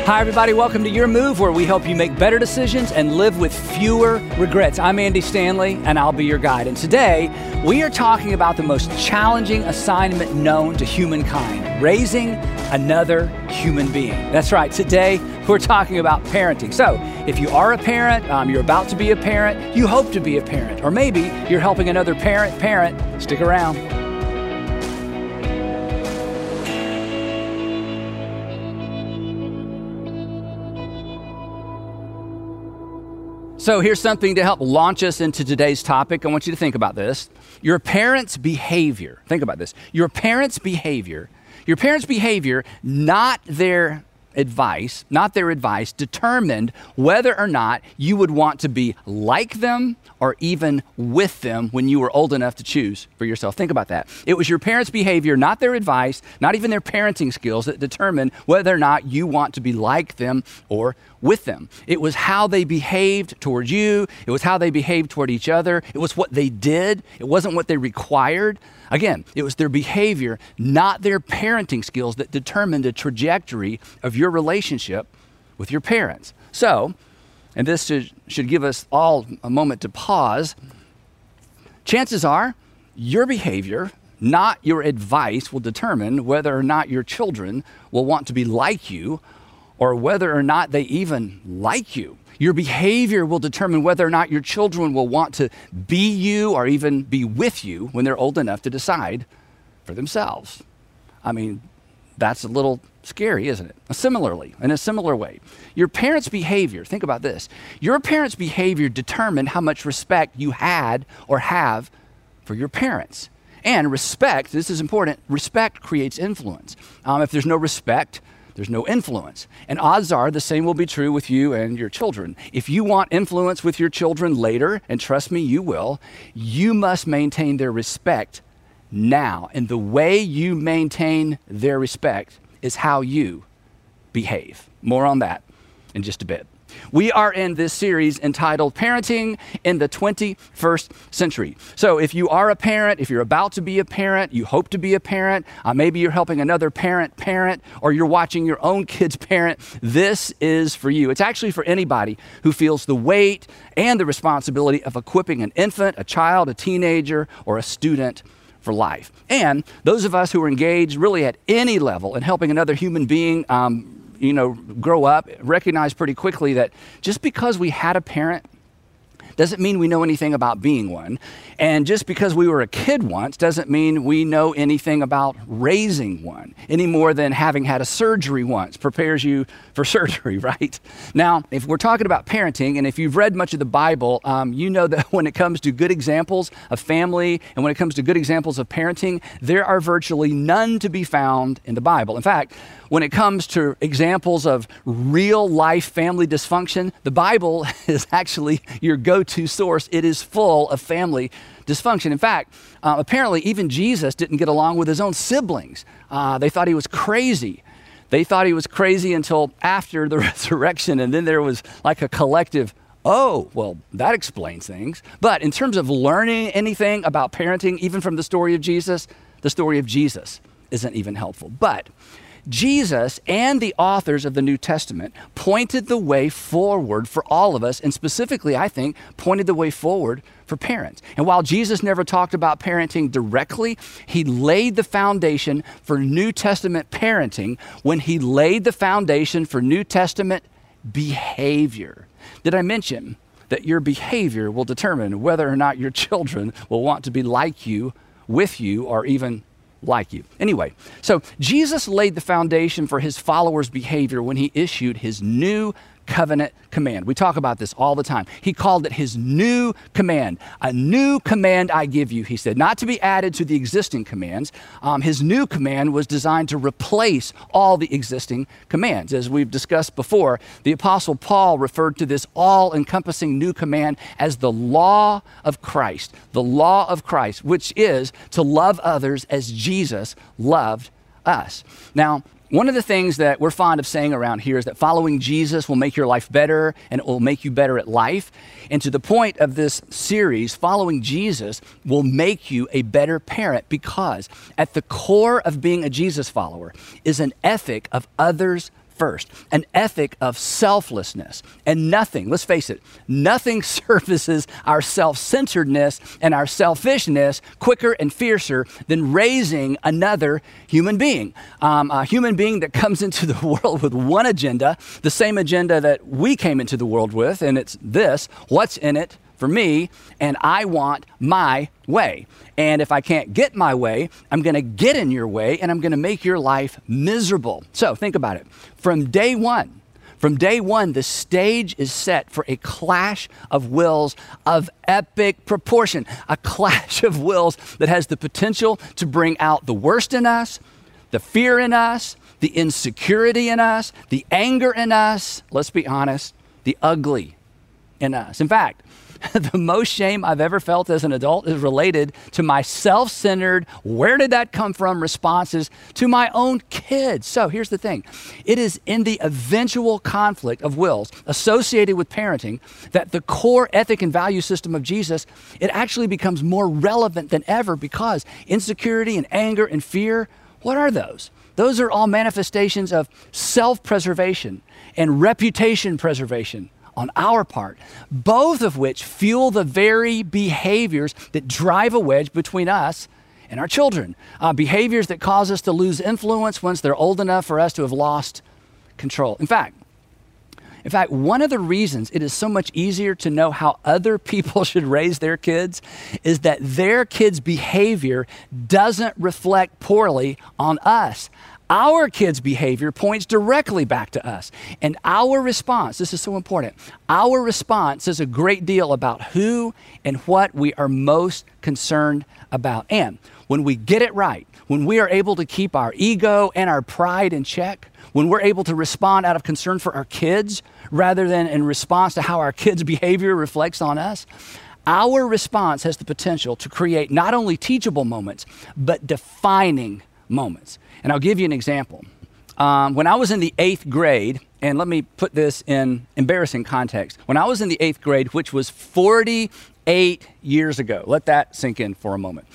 Hi, everybody. Welcome to Your Move, where we help you make better decisions and live with fewer regrets. I'm Andy Stanley, and I'll be your guide. And today, we are talking about the most challenging assignment known to humankind, raising another human being. That's right. Today, we're talking about parenting. So, if you are a parent, you're about to be a parent, you hope to be a parent, or maybe you're helping another parent, stick around. So here's something to help launch us into today's topic. I want you to think about this. Your parents' behavior, think about this. Your parents' behavior, not their advice, determined whether or not you would want to be like them or even with them when you were old enough to choose for yourself. Think about that. It was your parents' behavior, not their advice, not even their parenting skills, that determined whether or not you want to be like them or with them. It was how they behaved toward you. It was how they behaved toward each other. It was what they did. It wasn't what they required. Again, it was their behavior, not their parenting skills, that determined the trajectory of your relationship with your parents. So, and this should give us all a moment to pause, chances are your behavior, not your advice, will determine whether or not your children will want to be like you or whether or not they even like you. Your behavior will determine whether or not your children will want to be you or even be with you when they're old enough to decide for themselves. I mean, that's a little scary, isn't it? Similarly, in a similar way, your parents' behavior, think about this. Your parents' behavior determined how much respect you had or have for your parents. And respect, this is important, respect creates influence. If there's no respect, there's no influence. And odds are the same will be true with you and your children. If you want influence with your children later, and trust me, you will, you must maintain their respect now. And the way you maintain their respect is how you behave. More on that in just a bit. We are in this series entitled Parenting in the 21st Century. So if you are a parent, if you're about to be a parent, you hope to be a parent, maybe you're helping another parent, or you're watching your own kids parent, this is for you. It's actually for anybody who feels the weight and the responsibility of equipping an infant, a child, a teenager, or a student for life. And those of us who are engaged really at any level in helping another human being grow up, recognize pretty quickly that just because we had a parent doesn't mean we know anything about being one. And just because we were a kid once doesn't mean we know anything about raising one, any more than having had a surgery once prepares you for surgery, right? Now, if we're talking about parenting, and if you've read much of the Bible, you know that when it comes to good examples of family and when it comes to good examples of parenting, there are virtually none to be found in the Bible. In fact, when it comes to examples of real life family dysfunction, the Bible is actually your go-to source. It is full of family dysfunction. In fact, apparently even Jesus didn't get along with his own siblings. They thought he was crazy. They thought he was crazy until after the resurrection, and then there was like a collective, oh, well, that explains things. But in terms of learning anything about parenting, even from the story of Jesus isn't even helpful. But Jesus and the authors of the New Testament pointed the way forward for all of us, and specifically, I think, pointed the way forward for parents. And while Jesus never talked about parenting directly, he laid the foundation for New Testament parenting when he laid the foundation for New Testament behavior. Did I mention that your behavior will determine whether or not your children will want to be like you, with you, or even like you? Anyway, so Jesus laid the foundation for his followers' behavior when he issued his new covenant command. We talk about this all the time. He called it his new command. A new command I give you, he said, not to be added to the existing commands. His new command was designed to replace all the existing commands. As we've discussed before, the Apostle Paul referred to this all-encompassing new command as the law of Christ, which is to love others as Jesus loved us. Now, one of the things that we're fond of saying around here is that following Jesus will make your life better and it will make you better at life. And to the point of this series, following Jesus will make you a better parent, because at the core of being a Jesus follower is an ethic of others first, an ethic of selflessness. And nothing, let's face it, nothing services our self-centeredness and our selfishness quicker and fiercer than raising another human being. A human being that comes into the world with one agenda, the same agenda that we came into the world with, and it's this: what's in it for me, and I want my way. And if I can't get my way, I'm going to get in your way, and I'm going to make your life miserable. So think about it. From day one, the stage is set for a clash of wills of epic proportion, a clash of wills that has the potential to bring out the worst in us, the fear in us, the insecurity in us, the anger in us, let's be honest, the ugly in us. In fact, the most shame I've ever felt as an adult is related to my self-centered, where did that come from responses to my own kids. So here's the thing. It is in the eventual conflict of wills associated with parenting that the core ethic and value system of Jesus, it actually becomes more relevant than ever, because insecurity and anger and fear, what are those? Those are all manifestations of self-preservation and reputation preservation on our part, both of which fuel the very behaviors that drive a wedge between us and our children. Behaviors that cause us to lose influence once they're old enough for us to have lost control. In fact, one of the reasons it is so much easier to know how other people should raise their kids is that their kids' behavior doesn't reflect poorly on us. Our kids' behavior points directly back to us. And our response, this is so important, our response says a great deal about who and what we are most concerned about. And when we get it right, when we are able to keep our ego and our pride in check, when we're able to respond out of concern for our kids rather than in response to how our kids' behavior reflects on us, our response has the potential to create not only teachable moments, but defining moments. And I'll give you an example. When I was in the 8th grade, and let me put this in embarrassing context. When I was in the 8th grade, which was 48 years ago, let that sink in for a moment.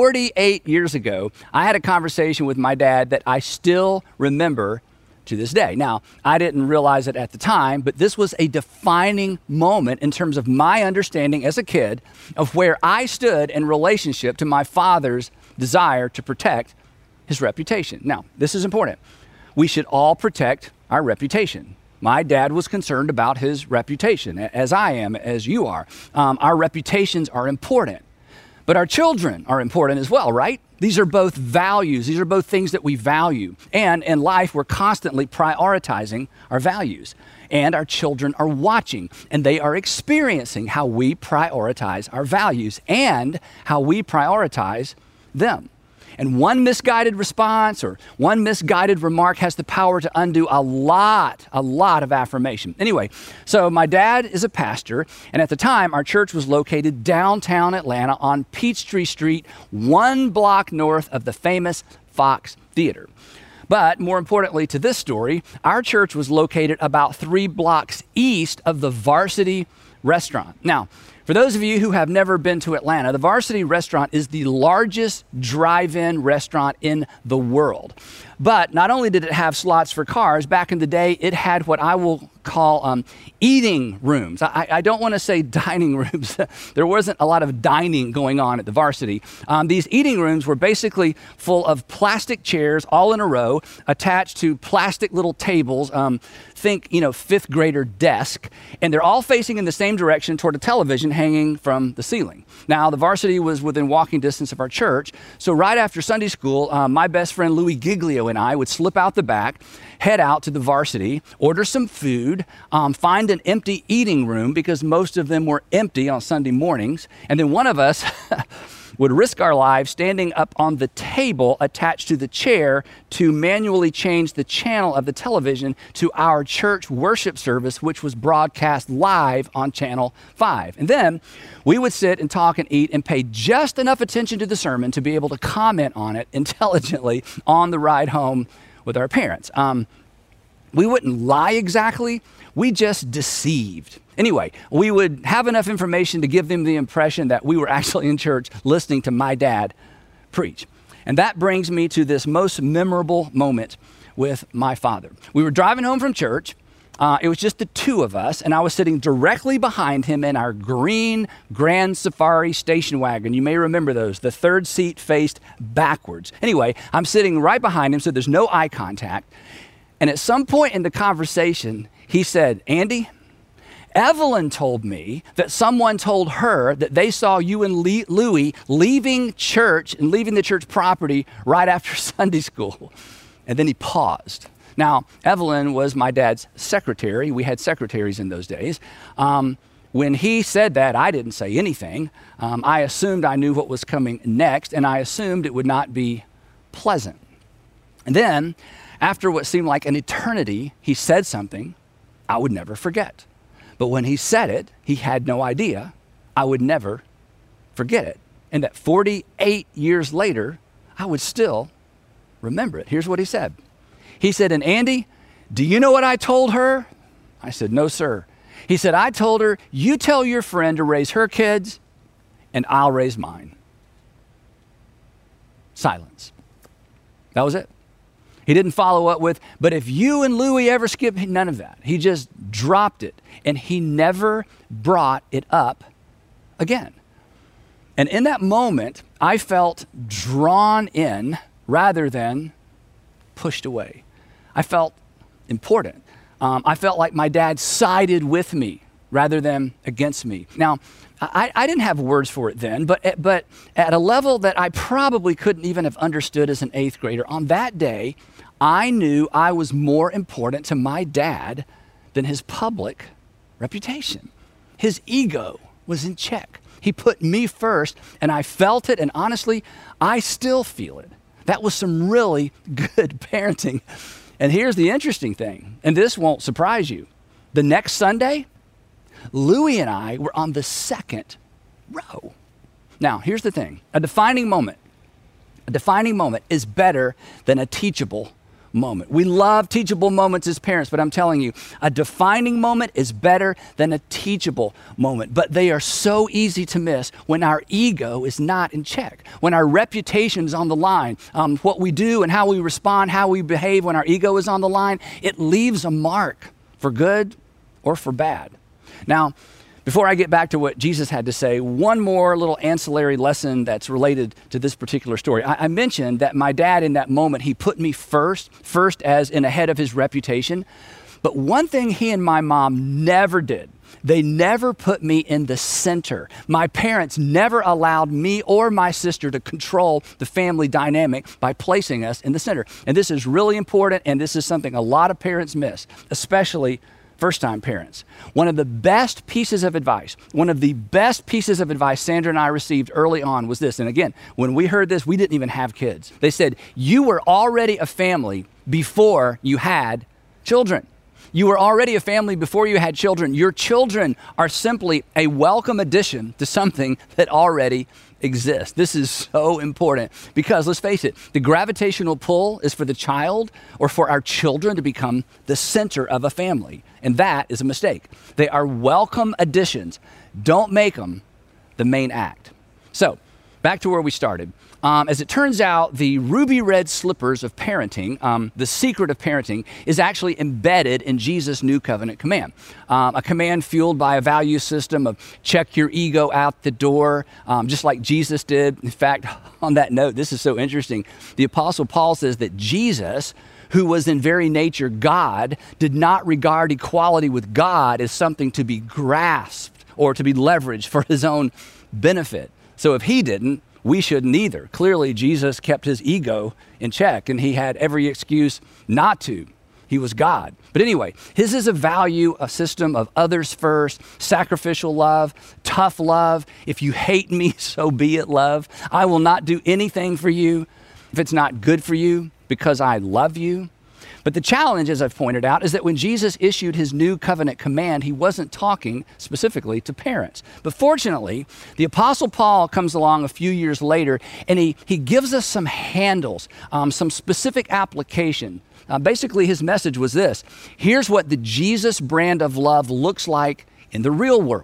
48 years ago, I had a conversation with my dad that I still remember to this day. Now, I didn't realize it at the time, but this was a defining moment in terms of my understanding as a kid of where I stood in relationship to my father's desire to protect his reputation. Now, this is important. We should all protect our reputation. My dad was concerned about his reputation, as I am, as you are. Our reputations are important, but our children are important as well, right? These are both values. These are both things that we value. And in life, we're constantly prioritizing our values. And our children are watching, and they are experiencing how we prioritize our values and how we prioritize them. And one misguided response or one misguided remark has the power to undo a lot of affirmation. Anyway, so my dad is a pastor, and at the time, our church was located downtown Atlanta on Peachtree Street, 1 block north of the famous Fox Theater. But more importantly to this story, our church was located about 3 blocks east of the Varsity Restaurant. Now, for those of you who have never been to Atlanta, the Varsity Restaurant is the largest drive-in restaurant in the world. But not only did it have slots for cars, back in the day, it had what I will call eating rooms. I don't want to say dining rooms. There wasn't a lot of dining going on at the Varsity. These eating rooms were basically full of plastic chairs all in a row, attached to plastic little tables, think, 5th grader desk, and they're all facing in the same direction toward a television hanging from the ceiling. Now, the Varsity was within walking distance of our church, so right after Sunday school, my best friend Louis Giglio and I would slip out the back, head out to the Varsity, order some food, find an empty eating room because most of them were empty on Sunday mornings, and then one of us would risk our lives standing up on the table attached to the chair to manually change the channel of the television to our church worship service, which was broadcast live on Channel 5. And then we would sit and talk and eat and pay just enough attention to the sermon to be able to comment on it intelligently on the ride home with our parents. We wouldn't lie exactly, we just deceived. Anyway, we would have enough information to give them the impression that we were actually in church listening to my dad preach. And that brings me to this most memorable moment with my father. We were driving home from church. It was just the two of us, and I was sitting directly behind him in our green Grand Safari station wagon. You may remember those. The third seat faced backwards. Anyway, I'm sitting right behind him, so there's no eye contact. And at some point in the conversation, he said, "Andy, Evelyn told me that someone told her that they saw you and Louie leaving church and leaving the church property right after Sunday school." And then he paused. Now, Evelyn was my dad's secretary. We had secretaries in those days. When he said that, I didn't say anything. I assumed I knew what was coming next, and I assumed it would not be pleasant. And then, after what seemed like an eternity, he said something I would never forget. But when he said it, he had no idea I would never forget it. And that 48 years later, I would still remember it. Here's what he said. He said, "And Andy, do you know what I told her?" I said, "No, sir." He said, "I told her, you tell your friend to raise her kids and I'll raise mine." Silence. That was it. He didn't follow up with, "But if you and Louie ever skip," none of that. He just dropped it, and he never brought it up again. And in that moment, I felt drawn in rather than pushed away. I felt important. I felt like my dad sided with me rather than against me. Now, I didn't have words for it then, but at a level that I probably couldn't even have understood as an 8th grader, on that day, I knew I was more important to my dad than his public reputation. His ego was in check. He put me first, and I felt it, and honestly, I still feel it. That was some really good parenting. And here's the interesting thing, and this won't surprise you. The next Sunday, Louie and I were on the second row. Now, here's the thing. A defining moment is better than a teachable moment. We love teachable moments as parents, but I'm telling you, a defining moment is better than a teachable moment. But they are so easy to miss when our ego is not in check, when our reputation is on the line. What we do and how we respond, how we behave when our ego is on the line, it leaves a mark for good or for bad. Now, before I get back to what Jesus had to say, one more little ancillary lesson that's related to this particular story. I mentioned that my dad in that moment, he put me first as in ahead of his reputation. But one thing he and my mom never did, they never put me in the center. My parents never allowed me or my sister to control the family dynamic by placing us in the center. And this is really important, and this is something a lot of parents miss, especially first-time parents. One of the best pieces of advice Sandra and I received early on was this. And again, when we heard this, we didn't even have kids. They said, you were already a family before you had children. You were already a family before you had children. Your children are simply a welcome addition to something that already exists. This is so important because let's face it, the gravitational pull is for the child or for our children to become the center of a family. And that is a mistake. They are welcome additions. Don't make them the main act. So back to where we started. As it turns out, the ruby red slippers of parenting, the secret of parenting, is actually embedded in Jesus' new covenant command. A command fueled by a value system of check your ego out the door, just like Jesus did. In fact, on that note, this is so interesting. The Apostle Paul says that Jesus, who was in very nature God, did not regard equality with God as something to be grasped or to be leveraged for his own benefit. So if he didn't, we shouldn't either. Clearly, Jesus kept his ego in check, and he had every excuse not to. He was God. But anyway, his is a system of others first, sacrificial love, tough love. If you hate me, so be it, love. I will not do anything for you if it's not good for you because I love you. But the challenge, as I've pointed out, is that when Jesus issued his new covenant command, he wasn't talking specifically to parents. But fortunately, the Apostle Paul comes along a few years later, and he gives us some handles, some specific application. Basically, his message was this. Here's what the Jesus brand of love looks like in the real world.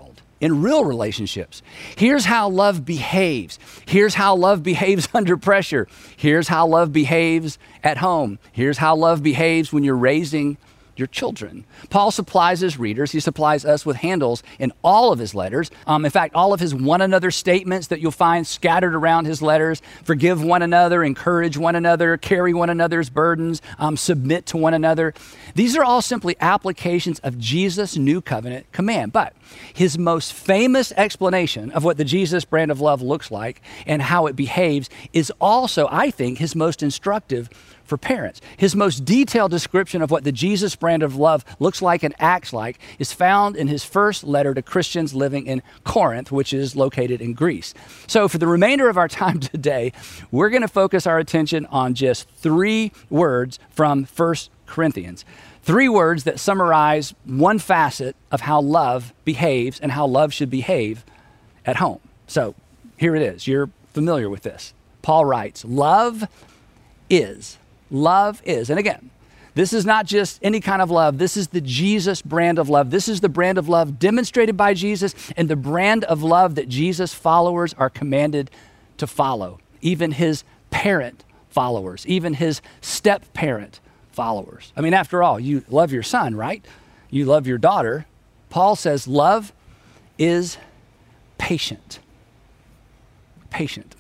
in real relationships. Here's how love behaves. Here's how love behaves under pressure. Here's how love behaves at home. Here's how love behaves when you're raising your children. Paul supplies his readers, he supplies us with handles in all of his letters. In fact, all of his one another statements that you'll find scattered around his letters: forgive one another, encourage one another, carry one another's burdens, submit to one another. These are all simply applications of Jesus' new covenant command. But his most famous explanation of what the Jesus brand of love looks like and how it behaves is also, I think, his most instructive for parents. His most detailed description of what the Jesus brand of love looks like and acts like is found in his first letter to Christians living in Corinth, which is located in Greece. So for the remainder of our time today, we're going to focus our attention on just 3 words from 1 Corinthians. 3 words that summarize one facet of how love behaves and how love should behave at home. So here it is. You're familiar with this. Paul writes, love is. Love is. And again, this is not just any kind of love. This is the Jesus brand of love. This is the brand of love demonstrated by Jesus and the brand of love that Jesus' followers are commanded to follow. Even his parent followers, even his step-parent followers. I mean, after all, you love your son, right? You love your daughter. Paul says love is patient. Patient.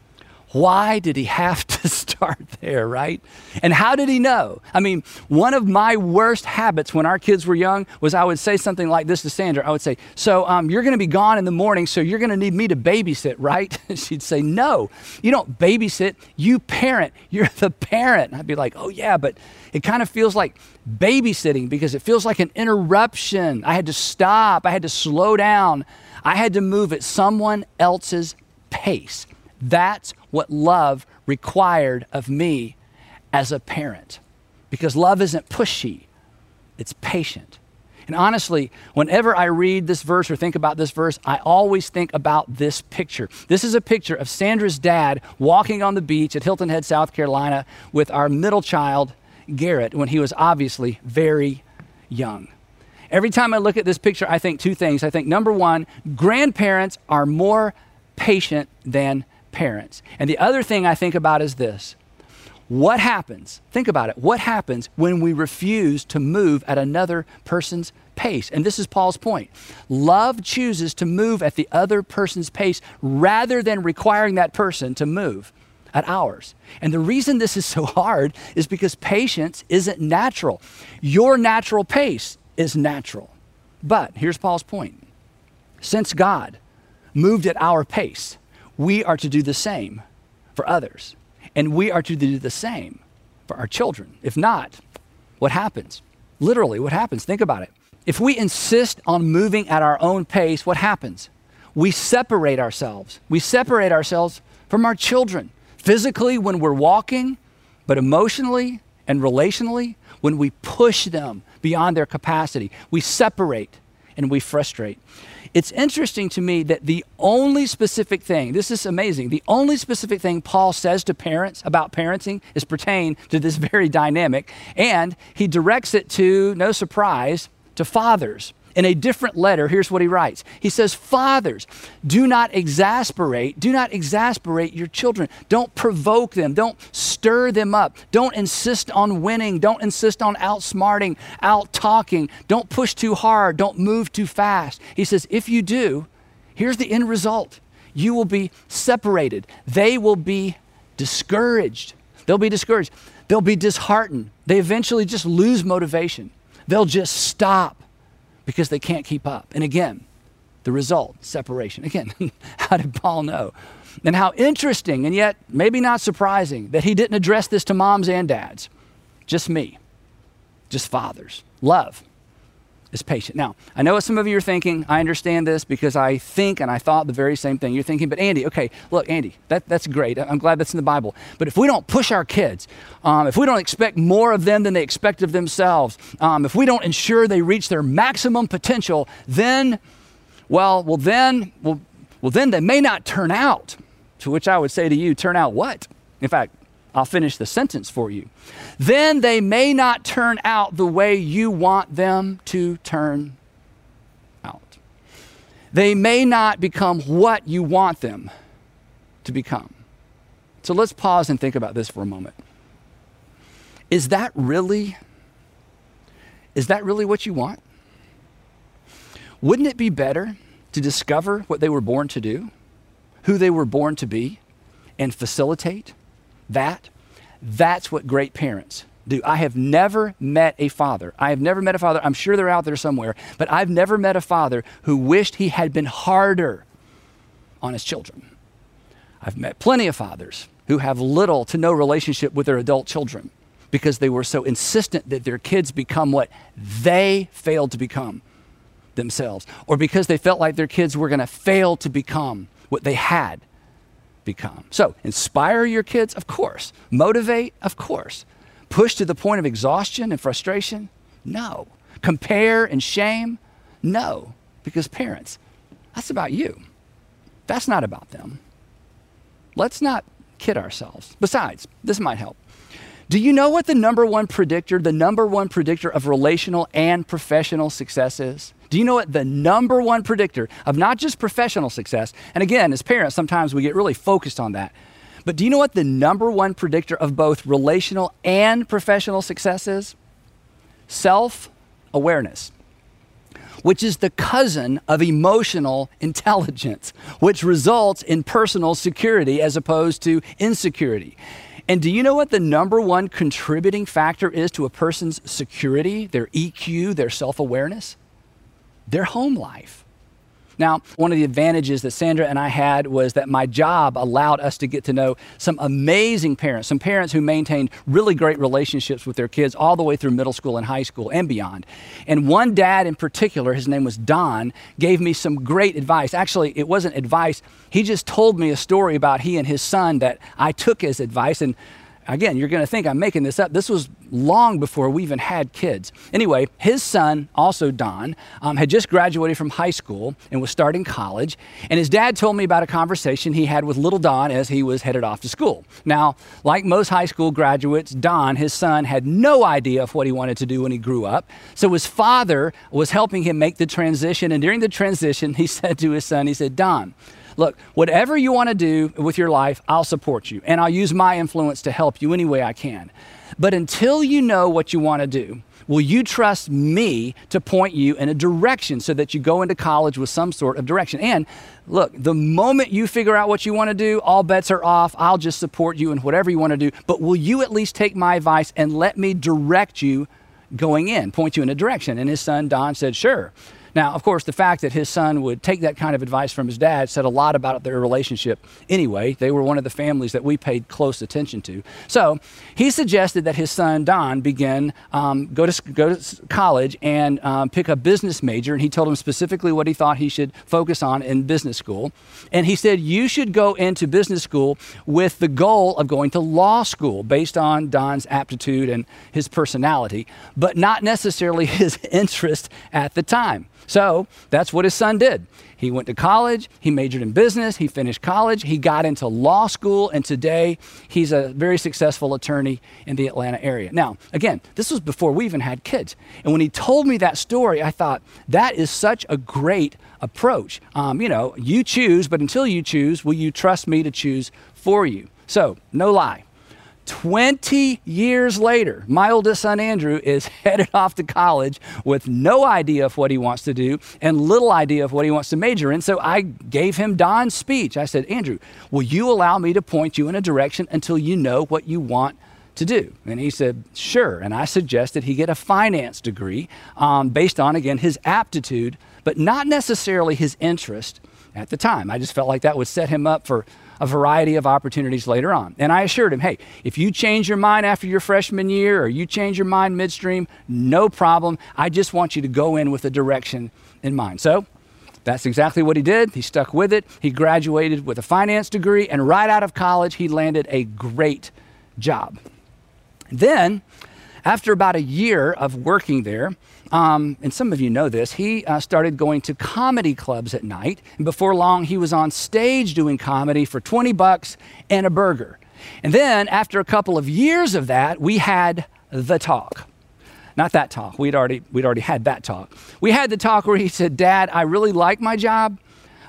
Why did he have to start there, right? And how did he know? I mean, one of my worst habits when our kids were young was I would say something like this to Sandra. I would say, so you're going to be gone in the morning, so you're going to need me to babysit, right? She'd say, no, you don't babysit, you parent. You're the parent. And I'd be like, oh yeah, but it kind of feels like babysitting because it feels like an interruption. I had to stop. I had to slow down. I had to move at someone else's pace. That's what love required of me as a parent, because love isn't pushy, it's patient. And honestly, whenever I read this verse or think about this verse, I always think about this picture. This is a picture of Sandra's dad walking on the beach at Hilton Head, South Carolina with our middle child, Garrett, when he was obviously very young. Every time I look at this picture, I think 2 things. I think, number 1, grandparents are more patient than parents. And the other thing I think about is this. What happens, think about it, what happens when we refuse to move at another person's pace? And this is Paul's point. Love chooses to move at the other person's pace rather than requiring that person to move at ours. And the reason this is so hard is because patience isn't natural. Your natural pace is natural. But here's Paul's point. Since God moved at our pace, we are to do the same for others. And we are to do the same for our children. If not, what happens? Literally, what happens? Think about it. If we insist on moving at our own pace, what happens? We separate ourselves. We separate ourselves from our children. Physically, when we're walking, but emotionally and relationally, when we push them beyond their capacity, we separate and we frustrate. It's interesting to me that the only specific thing, this is amazing, the only specific thing Paul says to parents about parenting is pertain to this very dynamic, and he directs it to, no surprise, to fathers. In a different letter, here's what he writes. He says, fathers, do not exasperate your children. Don't provoke them. Don't stir them up. Don't insist on winning. Don't insist on outsmarting, out-talking. Don't push too hard. Don't move too fast. He says, if you do, here's the end result. You will be separated. They will be discouraged. They'll be discouraged. They'll be disheartened. They eventually just lose motivation. They'll just stop because they can't keep up. And again, the result, separation. Again, how did Paul know? And how interesting, and yet maybe not surprising, that he didn't address this to moms and dads. Just me, just fathers. Love is patient. Now, I know what some of you are thinking. I understand this because I think and I thought the very same thing. You're thinking, but Andy, okay, look, Andy, that's great. I'm glad that's in the Bible. But if we don't push our kids, if we don't expect more of them than they expect of themselves, if we don't ensure they reach their maximum potential, then they may not turn out. To which I would say to you, turn out what? In fact, I'll finish the sentence for you. Then they may not turn out the way you want them to turn out. they may not become what you want them to become. So let's pause and think about this for a moment. Is that really what you want? Wouldn't it be better to discover what they were born to do, who they were born to be, and facilitate that? That's what great parents do. I have never met a father. I'm sure they're out there somewhere, but I've never met a father who wished he had been harder on his children. I've met plenty of fathers who have little to no relationship with their adult children because they were so insistent that their kids become what they failed to become themselves, or because they felt like their kids were going to fail to become what they had become. So inspire your kids, of course. Motivate, of course. Push to the point of exhaustion and frustration? No. Compare and shame? No. Because parents, that's about you. That's not about them. Let's not kid ourselves. Besides, this might help. Do you know what the number one predictor of relational and professional success is? Do you know what the number one predictor of not just professional success, and again, as parents, sometimes we get really focused on that, but do you know what the number one predictor of both relational and professional success is? Self-awareness, which is the cousin of emotional intelligence, which results in personal security as opposed to insecurity. And do you know what the number one contributing factor is to a person's security, their EQ, their self-awareness? Their home life. Now, one of the advantages that Sandra and I had was that my job allowed us to get to know some amazing parents, some parents who maintained really great relationships with their kids all the way through middle school and high school and beyond. And one dad in particular, his name was Don, gave me some great advice. Actually, it wasn't advice. He just told me a story about he and his son that I took as advice. And again, you're going to think I'm making this up. This was long before we even had kids. Anyway, his son, also Don, had just graduated from high school and was starting college. And his dad told me about a conversation he had with little Don as he was headed off to school. Now, like most high school graduates, Don, his son, had no idea of what he wanted to do when he grew up. So his father was helping him make the transition. And during the transition, he said to his son, he said, Don, look, whatever you want to do with your life, I'll support you. And I'll use my influence to help you any way I can. But until you know what you want to do, will you trust me to point you in a direction so that you go into college with some sort of direction? And look, the moment you figure out what you want to do, all bets are off. I'll just support you in whatever you want to do. But will you at least take my advice and let me direct you going in, point you in a direction? And his son, Don, said, sure. Now, of course, the fact that his son would take that kind of advice from his dad said a lot about their relationship anyway. They were one of the families that we paid close attention to. So he suggested that his son, Don, begin, go to college and pick a business major. And he told him specifically what he thought he should focus on in business school. And he said, you should go into business school with the goal of going to law school based on Don's aptitude and his personality, but not necessarily his interest at the time. So that's what his son did. He went to college, he majored in business, he finished college, he got into law school, and today he's a very successful attorney in the Atlanta area. Now, again, this was before we even had kids. And when he told me that story, I thought, that is such a great approach. You choose, but until you choose, will you trust me to choose for you? So, no lie. 20 years later, my oldest son, Andrew, is headed off to college with no idea of what he wants to do and little idea of what he wants to major in. So I gave him Don's speech. I said, Andrew, will you allow me to point you in a direction until you know what you want to do? And he said, sure. And I suggested he get a finance degree based on, again, his aptitude, but not necessarily his interest at the time. I just felt like that would set him up for a variety of opportunities later on. And I assured him, hey, if you change your mind after your freshman year or you change your mind midstream, no problem. I just want you to go in with a direction in mind. So that's exactly what he did. He stuck with it. He graduated with a finance degree, and right out of college, he landed a great job. Then, after about a year of working there, and some of you know this, he started going to comedy clubs at night. And before long, he was on stage doing comedy for $20 and a burger. And then after a couple of years of that, we had the talk. Not that talk. We'd already had that talk. We had the talk where he said, Dad, I really like my job,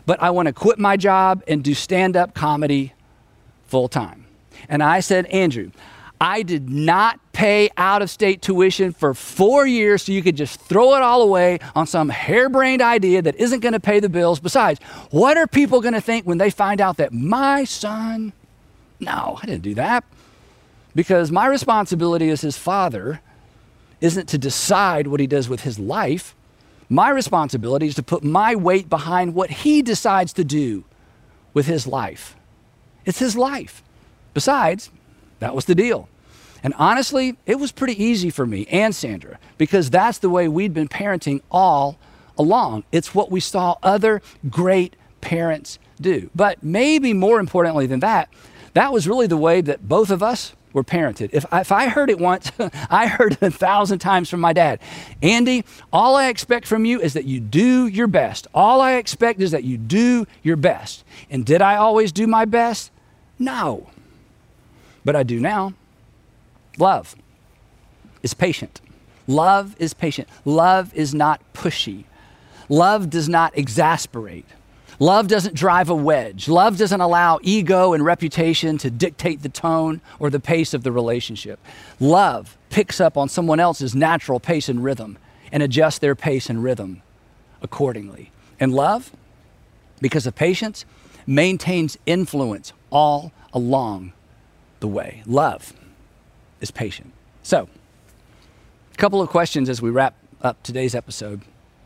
but I want to quit my job and do stand-up comedy full time. And I said, Andrew, I did not pay out-of-state tuition for 4 years so you could just throw it all away on some harebrained idea that isn't going to pay the bills. Besides, what are people going to think when they find out that my son... No, I didn't do that. Because my responsibility as his father isn't to decide what he does with his life. My responsibility is to put my weight behind what he decides to do with his life. It's his life. Besides, that was the deal. And honestly, it was pretty easy for me and Sandra because that's the way we'd been parenting all along. It's what we saw other great parents do. But maybe more importantly than that, that was really the way that both of us were parented. If I heard it once, I heard it 1,000 times from my dad. Andy, all I expect from you is that you do your best. All I expect is that you do your best. And did I always do my best? No. But I do now. Love is patient. Love is patient. Love is not pushy. Love does not exasperate. Love doesn't drive a wedge. Love doesn't allow ego and reputation to dictate the tone or the pace of the relationship. Love picks up on someone else's natural pace and rhythm and adjusts their pace and rhythm accordingly. And love, because of patience, maintains influence all along the way. Love is patient. So, a couple of questions as we wrap up today's episode.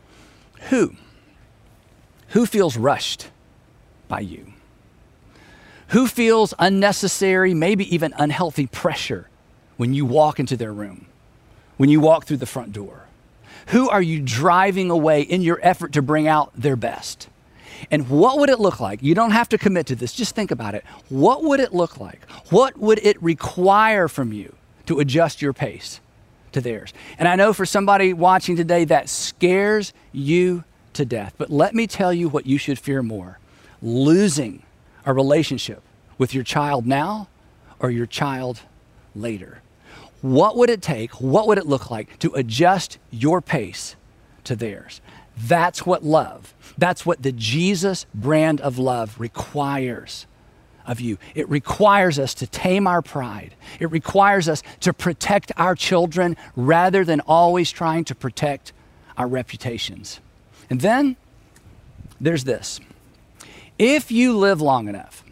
Who feels rushed by you? Who feels unnecessary, maybe even unhealthy pressure when you walk into their room, when you walk through the front door? Who are you driving away in your effort to bring out their best? And what would it look like? You don't have to commit to this. Just think about it. What would it look like? What would it require from you to adjust your pace to theirs? And I know for somebody watching today, that scares you to death. But let me tell you what you should fear more: losing a relationship with your child now or your child later. What would it take? What would it look like to adjust your pace to theirs? That's what love, that's what the Jesus brand of love requires of you. It requires us to tame our pride. It requires us to protect our children rather than always trying to protect our reputations. And then there's this. If you live long enough,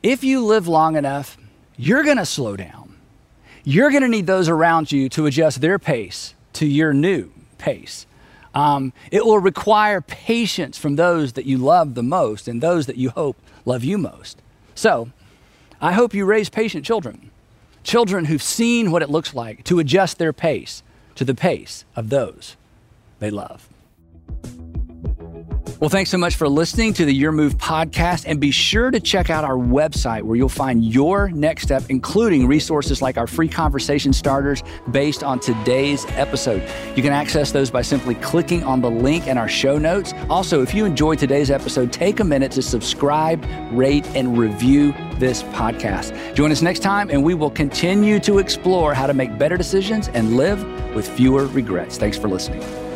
you're going to slow down. You're going to need those around you to adjust their pace to your new pace. It will require patience from those that you love the most and those that you hope love you most. So I hope you raise patient children who've seen what it looks like to adjust their pace to the pace of those they love. Well, thanks so much for listening to the Your Move podcast, and be sure to check out our website where you'll find your next step, including resources like our free conversation starters based on today's episode. You can access those by simply clicking on the link in our show notes. Also, if you enjoyed today's episode, take a minute to subscribe, rate, and review this podcast. Join us next time, and we will continue to explore how to make better decisions and live with fewer regrets. Thanks for listening.